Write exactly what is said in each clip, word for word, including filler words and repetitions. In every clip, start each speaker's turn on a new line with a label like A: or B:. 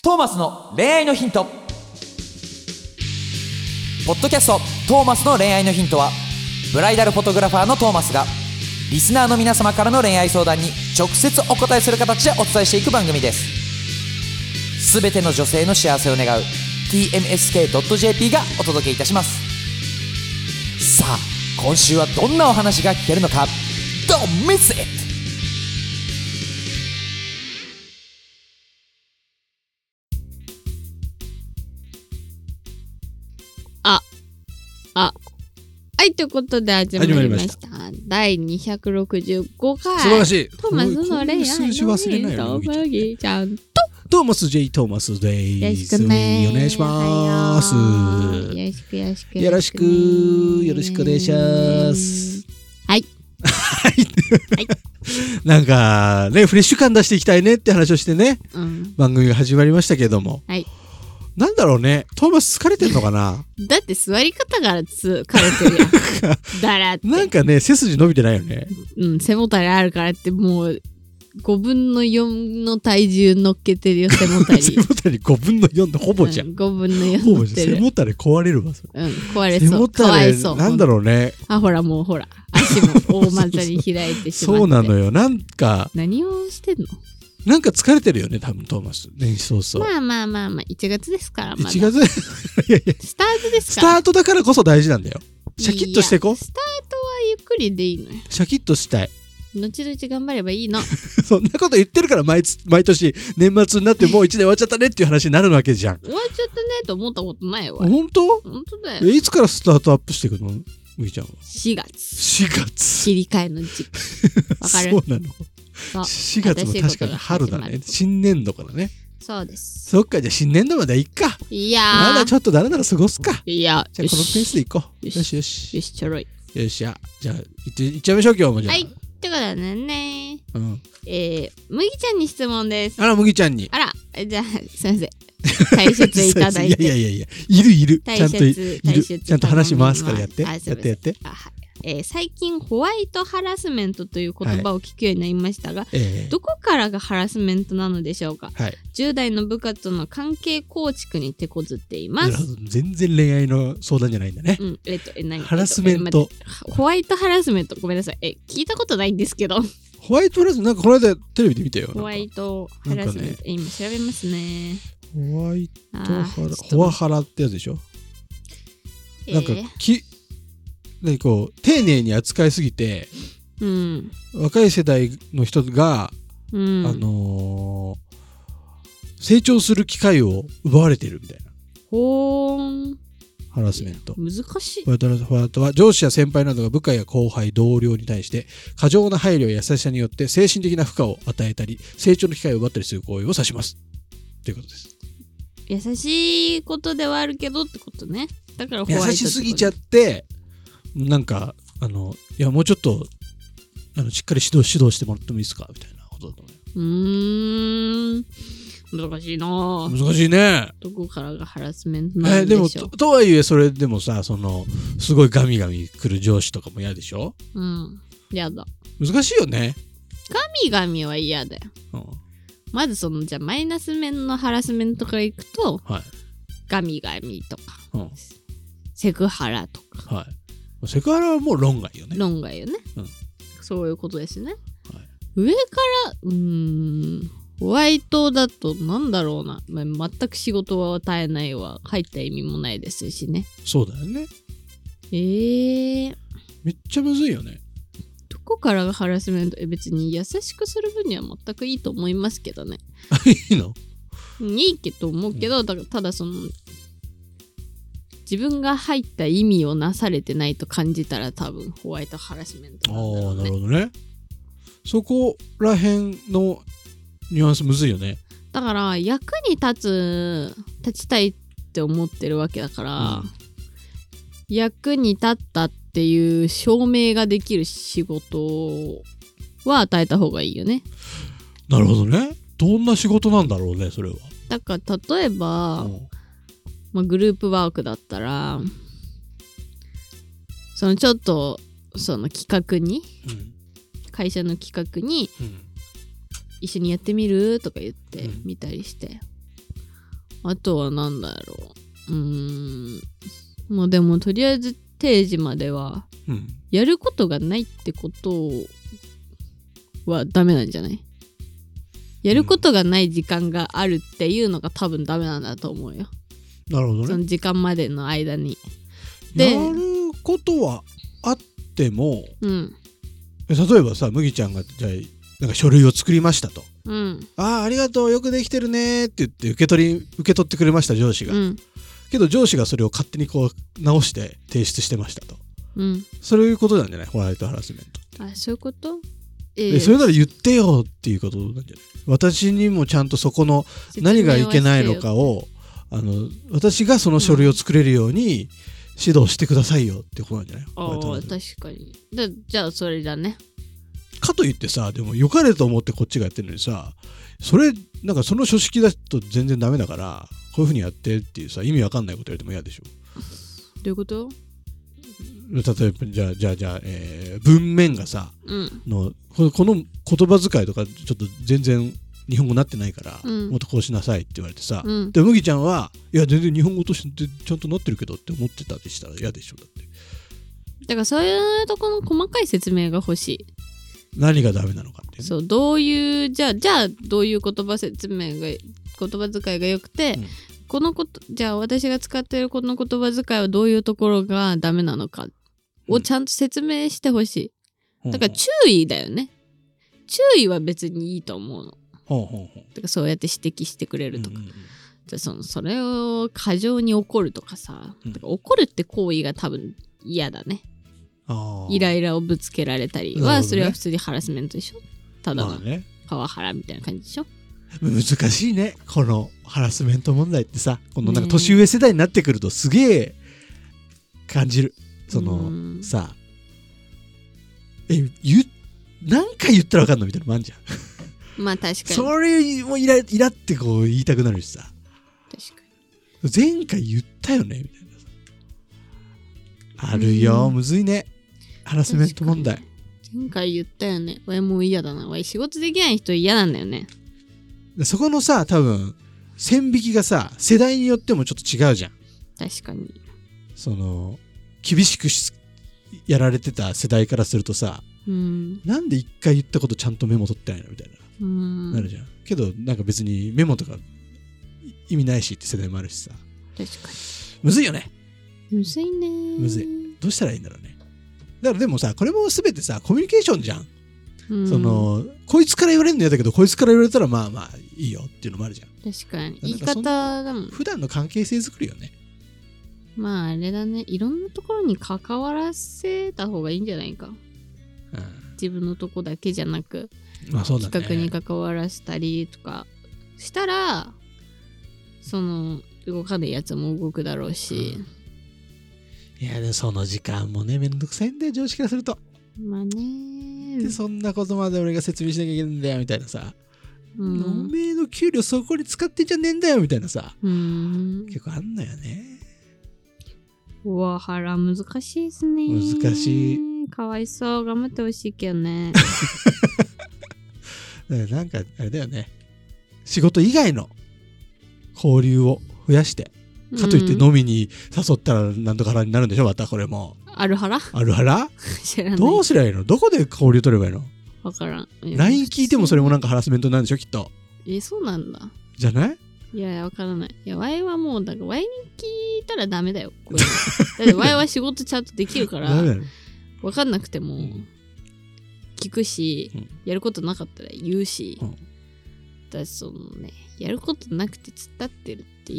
A: トーマスの恋愛のヒント。ポッドキャストトーマスの恋愛のヒントは、ブライダルフォトグラファーのトーマスがリスナーの皆様からの恋愛相談に直接お答えする形でお伝えしていく番組です。すべての女性の幸せを願う ティーエムエスケードットジェーピー がお届けいたします。さあ今週はどんなお話が聞けるのか。 Don't miss it。
B: あ、あ、はい、ということで始まりました。だいにひゃくろくじゅうごかい。
C: 素晴らしい。
B: トーマスの恋愛の
C: 数字忘れないよ
B: ヒント、麦ちゃんと
C: トーマス J トーマスで
B: よろし
C: す。
B: くね。
C: お願いします。
B: よろしくよろしく
C: よろしくよろしくお願いします。
B: はい
C: はい。なんかね、フレッシュ感出していきたいねって話をしてね、うん、番組が始まりましたけども。はい。なんだろうね、トーマス疲れてんのかな。
B: だって座り方から疲れてるやん。だらって。
C: なんかね、背筋伸びてないよね。
B: うん、背もたれあるからってもうごぶんのよんの体重乗っけてるよ、背もたれ。
C: 背もたれごぶんのよんでほぼじゃん。
B: うん、ごぶんのよん乗ってる。
C: 背もたれ壊れるわ。
B: うん、壊れそう。
C: 背もたれかわいそう。なんだろうね。
B: あ、ほらもうほら、足も大股に開いてしまって。
C: そうなのよ。なんか。
B: 何をしてんの？
C: なんか疲れてるよね、多分トーマス。年始早々。
B: まあまあまあまあ、いちがつですから、まだ。
C: いちがついやいや
B: スタートです
C: から。スタートだからこそ大事なんだよ。シャキッとしてこ。
B: スタートはゆっくりでいいのよ。
C: シャキッとしたい。
B: 後々頑張ればいいの。
C: そんなこと言ってるから毎、毎年年末になってもういちねん終わっちゃったねっていう話になるわけじゃん。
B: 終わっちゃったねと思ったことないわ。
C: 本当？
B: 本当だよ。
C: いつからスタートアップしていくの？むぎちゃんは。
B: しがつ。
C: しがつ。
B: 切り替えの時期。わかる？
C: そうなの。しがつも確かに春だね。新年度からね。
B: そうです。そ
C: っか、じゃあ新年度まではいっか。
B: いや
C: ー。まだちょっとだらだら過ごすか。
B: いや。
C: じゃあこのペースでいこう。よしよし。
B: よし、ちょろい。
C: よっしゃ。じゃあ、いっちゃいましょう、今日もじゃあ。
B: はい。ってことでね。
C: うん。
B: えー、麦ちゃんに質問です。
C: あら、麦ちゃんに。
B: あら、じゃあ、すいません。大切いただいて。
C: いやいやいや、いるいる。ちゃんといる。
B: ち
C: ゃんと話回すからやって。やってやって。
B: あ、はい。えー、最近ホワイトハラスメントという言葉を聞くようになりましたが、はいえー、どこからがハラスメントなのでしょうか。はい、じゅう代の部下との関係構築に手こずっています。
C: 全然恋愛の相談じゃないんだね。
B: うん、えっと、え、何？
C: ハラスメント、
B: えっと、ホワイトハラスメント、ごめんなさい。え、聞いたことないんですけど。
C: ホワイトハラスメント、なんかこの間テレビで見たよ。
B: ホワイトハラスメント、ね、今調べますね。
C: ホワイトハラ、ホワハラってやつでしょ。えー、なんかきね、こう丁寧に扱いすぎて、うん、若い世代の人が、うん、あのー、成長する機会を奪われてるみたいな。
B: ほーん。
C: ハラスメント。
B: 難しい。
C: ホワイトホワイトは上司や先輩などが部下や後輩、同僚に対して過剰な配慮や優しさによって精神的な負荷を与えたり、成長の機会を奪ったりする行為を指します。ということです。
B: 優しいことではあるけどってことね。だからホワイトってこと。
C: 優しすぎちゃって。なんかあのいやもうちょっとあのしっかり指導指導してもらってもいいですかみたいなことだと思う。
B: うーん難しいな。
C: 難しいね。
B: どこからがハラスメントなんでしょう。
C: えー、でも と, とはいえそれでもさ、そのすごいガミガミ来る上司とかも嫌でしょ。
B: うん嫌だ。
C: 難しいよね。
B: ガミガミは嫌だよ、うん、まずそのじゃあマイナス面のハラスメントからいくと、はい、ガミガミとか、うん、セクハラとか、はい、
C: セクハラはもう論外よね。
B: 論外よね、うん、そういうことですね、はい、上からうーんホワイトだとなんだろうな、まあ、全く仕事は与えないは入った意味もないですしね。
C: そうだよね。
B: えー、
C: めっちゃむずいよね。
B: どこからがハラスメント？え別に優しくする分には全くいいと思いますけどね。
C: いいの？
B: いいけど思うけど、だからただその自分が入った意味をなされてないと感じたら多分ホワイトハラスメントなんだろうね。ああ、なるほどね。
C: そこら辺のニュアンスむずいよね。
B: だから役に立つ立ちたいって思ってるわけだから、うん、役に立ったっていう証明ができる仕事は与えた方がいいよね。
C: なるほどね。どんな仕事なんだろうねそれは。
B: だから例えば、うんまあ、グループワークだったらそのちょっとその企画に、うん、会社の企画に、うん、一緒にやってみるとか言ってみたりして、 あとはなんだろう。うーん。もうでもとりあえず定時までは、うん、やることがないってことはダメなんじゃない？やることがない時間があるっていうのが多分ダメなんだと思うよ。
C: なるほどね。
B: その時間までの間に。
C: で、やることはあっても、
B: うん、
C: 例えばさ、麦ちゃんがじゃあなんか書類を作りましたと、
B: うん、
C: ああありがとうよくできてるねって言って受け取り受け取ってくれました上司が、うん、けど上司がそれを勝手にこう直して提出してましたと、うん、そういうことなんじゃない？ホワイトハラスメントって。あ、そういうこと？えー、それなら言ってよっていうことなんじゃない？私にもちゃんとそこの何がいけないのかをあの私がその書類を作れるように指導してくださいよってことなんじゃない？
B: ああ、確かに。だじゃあそれだね。
C: かといってさ、でも良かれと思ってこっちがやってるのにさ、それなんかその書式だと全然ダメだからこういうふうにやってっていうさ、意味わかんないこと言われても嫌でしょ。
B: どういうこと？
C: 例えばじゃあじゃあじゃあ、えー、文面がさ、うん、のこの言葉遣いとかちょっと全然日本語になってないから、うん、もっとこうしなさいって言われてさ、うん、で麦ちゃんはいや全然日本語としてちゃんとなってるけどって思ってたりしたら嫌でしょ。だって
B: だからそういうところの細かい説明が欲しい。
C: 何がダメなのかって、ね、
B: そうどういうじゃあじゃあどういう言葉説明が言葉遣いが良くて、うん、このことじゃあ私が使っているこの言葉遣いはどういうところがダメなのかをちゃんと説明してほしい。だから注意だよね。注意は別にいいと思うの。ほうほうほう。だからそうやって指摘してくれるとか。うんうんうん、じゃそのそれを過剰に怒るとかさ、うん、だから怒るって行為が多分嫌だね。あイライラをぶつけられたりは、ね、それは普通にハラスメントでしょ。ただのパワハラみたいな感じでしょ。
C: 難しいねこのハラスメント問題ってさ、このなんか年上世代になってくるとすげえ感じる。そのさえ言何回言ったら分かんのみたいなのもあんじゃん。
B: まあ確かに
C: それもイライラってこう言いたくなるしさ、
B: 確かに
C: 前回言ったよねみたいなさあるよ。むずいねハラスメント問題。
B: 前回言ったよね。わいもう嫌だな。わい仕事できない人嫌なんだよね。
C: そこのさ多分線引きがさ世代によってもちょっと違うじゃん。
B: 確かに
C: その厳しくやられてた世代からするとさ、うん、なんで一回言ったことちゃんとメモ取ってないのみたいな、うん、なるじゃん。けどなんか別にメモとか意味ないしって世代もあるしさ。
B: 確かに
C: むずいよね。
B: むずいね。
C: むずい。どうしたらいいんだろうね。だからでもさこれも全てさコミュニケーションじゃん。うん、そのこいつから言われるの嫌だけどこいつから言われたらまあまあいいよっていうのもあるじゃん。
B: 確かに言い方だもん。
C: 普段の関係性作りよね。
B: まああれだね、いろんなところに関わらせた方がいいんじゃないか、うん、自分のとこだけじゃなく、まあそうだね、企画に関わらせたりとかしたらその動かないやつも動くだろうし、
C: うん、いやでその時間もねめんどくさいんだよ常識からすると。
B: まあね
C: でそんなことまで俺が説明しなきゃいけないんだよみたいなさ、うん、おめえの給料そこに使ってんじゃねえんだよみたいなさ、うん、結構あんのよね。
B: うわはら難しいですね。
C: 難しい。
B: かわいそう頑張ってほしいけどね。
C: なんかあれだよね、仕事以外の交流を増やしてかといって飲みに誘ったらなんとか腹になるんでしょ。またこれも
B: あるはら
C: あるはら
B: 知らない。
C: どうすりゃいいの。どこで交流取ればいいの。
B: わからん。
C: ライン 聞いてもそれもなんかハラスメントなんでしょきっと。
B: えそうなんだ。
C: じゃない。
B: いやいやわからない。いやワイはもうだからワイに聞いたらダメだよこれだってワイは仕事ちゃんとできるからわかんなくても聞くし、うん、やることなかったら言うし、うん、だそのねやることなくて突っ立ってるって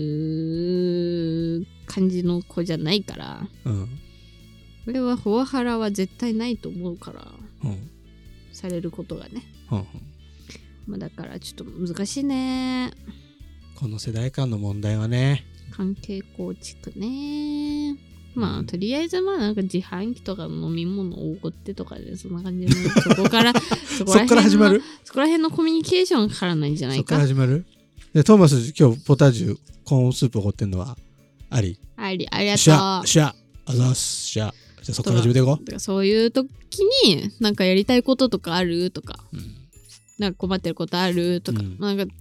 B: いう感じの子じゃないから、うん、俺はフォアハラは絶対ないと思うから、うん、されることがね、うんうん、まあ、だからちょっと難しいね
C: この世代間の問題はね。
B: 関係構築ね。まあ、うん、とりあえずまあなんか自販機とかの飲み物をおごってとかでそんな感じでそこから
C: そこら辺のそこから始まる
B: そこら辺のコミュニケーションからなんじゃないか。
C: そこから始まる。でトーマス今日ポタージュコーンスープおごってんのはあり
B: ありありがとう。
C: しゃしゃあざっすしゃ。じゃあそこから始めていこう。
B: そういう時になんかやりたいこととかあるとか、うん、なんか困ってることあるとか、うん、なんか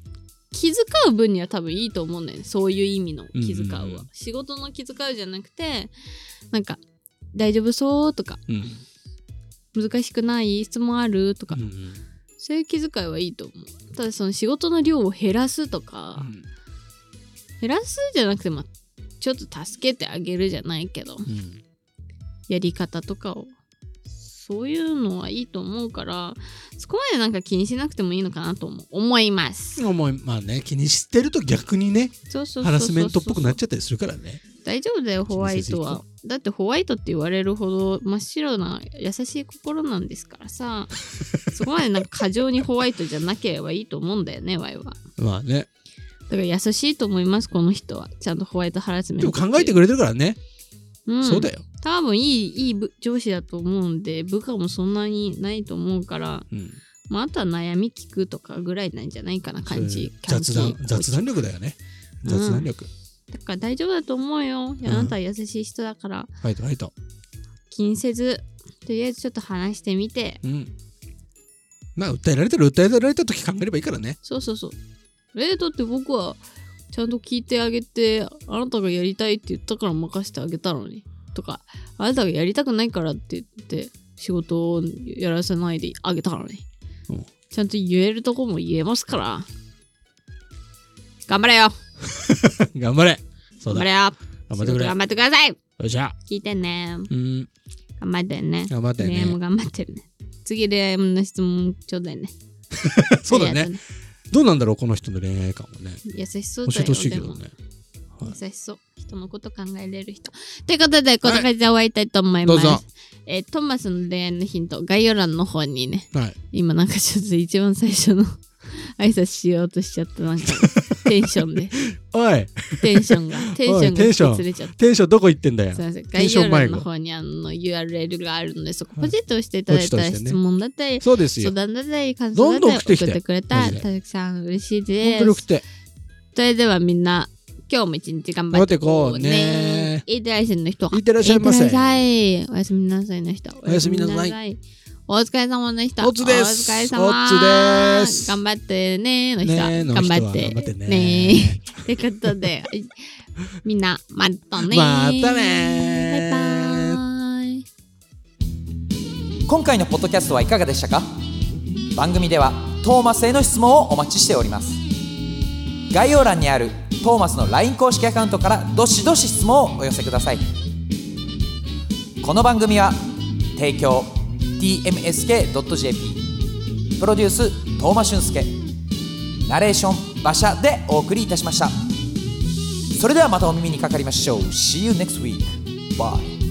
B: 気遣う分には多分いいと思うんだよね。そういう意味の気遣うは、うんうんうん、仕事の気遣うじゃなくてなんか大丈夫そうとか、うん、難しくない質問あるとか、うんうん、そういう気遣いはいいと思う。ただその仕事の量を減らすとか、うん、減らすじゃなくて、まあ、ちょっと助けてあげるじゃないけど、うん、やり方とかをそういうのはいいと思うから、そこまでなんか気にしなくてもいいのかなと思思います。
C: 思いまあね、気にしてると逆にね、ハラスメントっぽくなっちゃったりするからね。
B: 大丈夫だよホワイトは。だってホワイトって言われるほど真っ白な優しい心なんですからさそこまでなんか過剰にホワイトじゃなければいいと思うんだよねワイは。
C: まあね、
B: だから優しいと思いますこの人は。ちゃんとホワイトハラスメント
C: でも考えてくれてるからね、うん、そうだよ。
B: 多分いいいい上司だと思うんで、部下もそんなにないと思うから、うん、まあ、あとは悩み聞くとかぐらいなんじゃないかな感じ。
C: 雑談雑談力だよね、雑談力、
B: うん、だから大丈夫だと思うよ。あなたは優しい人だから、
C: ファイトファイト
B: 気にせずとりあえずちょっと話してみて、うん、
C: まあ訴えられたら訴えられた時考えればいいからね。
B: そうそうそう。えー、だって僕はちゃんと聞いてあげて、あなたがやりたいって言ったから任せてあげたのにとか、あなたがやりたくないからって言って仕事をやらせないであげたからね、うん、ちゃんと言えるとこも言えますから。頑張れよ
C: 頑張れ。そうだ、
B: 頑張れよ。
C: 頑張ってくれ。
B: 頑張ってください。よ
C: っしゃ、
B: 聞いてね。
C: うん、
B: 頑張ってね。
C: 頑張ってね。
B: 恋愛も頑張ってるね。次恋愛の質問ちょうだいね
C: そうだね。どうなんだろうこの人の恋愛観はね。
B: 優しそうだよ。
C: 教えてほしいけどね。
B: 優しそう。人のこと考えれる人。ということで、こんな感じで終わりたいと思います。はい、えー、トマスの恋愛のヒント、概要欄の方にね、はい、今なんかちょっと一番最初の挨拶しようとしちゃった、なんかテンションで。
C: おい
B: テンションが、テンションが引き連れちゃった。
C: テンションどこ行ってんだよ。
B: すいません。概要欄の方にあの ユーアールエル があるので、そこポチッと押していただいたら、質問だったり、
C: そうですよ、
B: 相談だったり、感想だったり送ってくれたら、たくさん嬉しいです。
C: 本当に送って。
B: それではみんな、今日も一日頑張ってこうね。いってらっしゃいの人。
C: いってらっしゃいませ。
B: いってらっしゃい。おやすみなさいの人。
C: おやすみなさい。
B: お疲れ様の人。
C: おつです。
B: お疲れ様。
C: おつです。
B: 頑張ってねの人。
C: ね
B: 頑張って。
C: 頑張ってね。
B: ねってことで、みんな、またね。
C: またね。
B: バイバイ。
A: 今回のポッドキャストはいかがでしたか？番組ではトーマスへの質問をお待ちしております。概要欄にあるトーマスの ライン 公式アカウントからどしどし質問をお寄せください。この番組は提供 ティーエムエスケードットジェーピー プロデュース東間俊介、ナレーション馬車でお送りいたしました。それではまたお耳にかかりましょう。 See you next week. Bye.